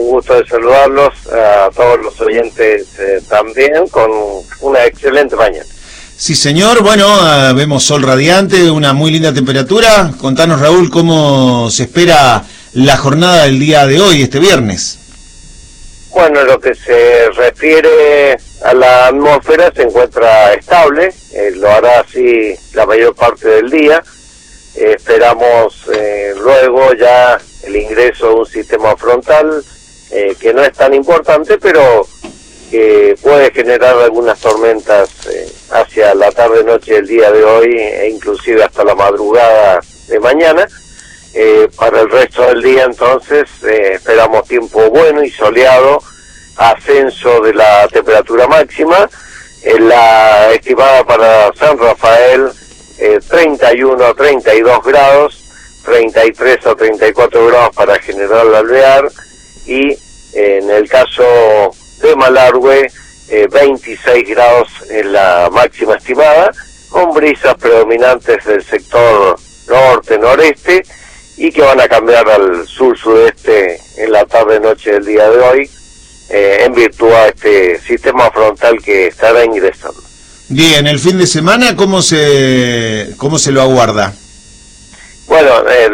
gusto de saludarlos, a todos los oyentes también, con una excelente mañana. Sí, señor. Bueno, vemos sol radiante, una muy linda temperatura. Contanos, Raúl, cómo se espera la jornada del día de hoy, este viernes. Bueno, lo que se refiere a la atmósfera se encuentra estable, lo hará así la mayor parte del día. Esperamos luego ya el ingreso de un sistema frontal que no es tan importante, pero que puede generar algunas tormentas hacia la tarde-noche del día de hoy e inclusive hasta la madrugada de mañana. Para el resto del día entonces esperamos tiempo bueno y soleado, ascenso de la temperatura máxima, la estimada para San Rafael 31 a 32 grados, 33 a 34 grados para General Alvear, y en el caso de Malargüe 26 grados en la máxima estimada, con brisas predominantes del sector norte-noreste y que van a cambiar al sur-sudeste en la tarde-noche del día de hoy, en virtud a este sistema frontal que estará ingresando. Bien, el fin de semana, ¿cómo se lo aguarda? Bueno,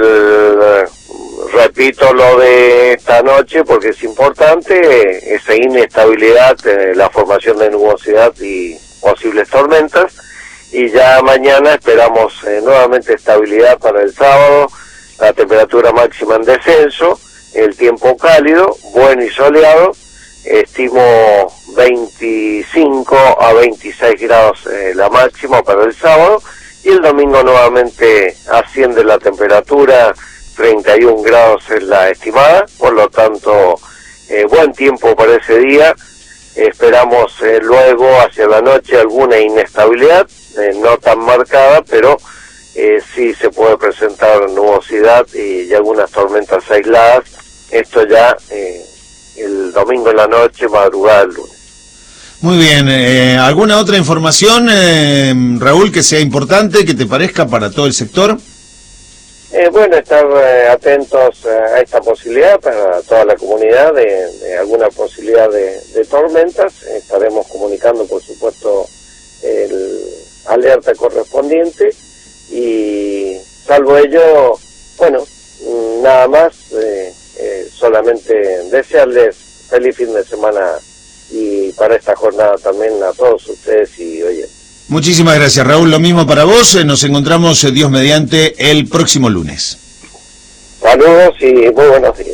repito lo de esta noche porque es importante, esa inestabilidad, la formación de nubosidad y posibles tormentas, y ya mañana esperamos nuevamente estabilidad para el sábado, la temperatura máxima en descenso, el tiempo cálido, bueno y soleado, estimo 25 a 26 grados la máxima para el sábado, y el domingo nuevamente asciende la temperatura, 31 grados es la estimada, por lo tanto buen tiempo para ese día. Esperamos luego hacia la noche alguna inestabilidad, no tan marcada, pero sí se puede presentar nubosidad y algunas tormentas aisladas, esto ya el domingo en la noche, madrugada del lunes. Muy bien, ¿alguna otra información, Raúl, que sea importante, que te parezca para todo el sector? Bueno, estar atentos a esta posibilidad para toda la comunidad de alguna posibilidad de tormentas. Estaremos comunicando, por supuesto, el alerta correspondiente, y salvo ello, bueno, nada más, solamente desearles feliz fin de semana y para esta jornada también a todos ustedes y oyentes. Muchísimas gracias, Raúl. Lo mismo para vos. Nos encontramos, Dios mediante, el próximo lunes. Saludos y muy buenos días.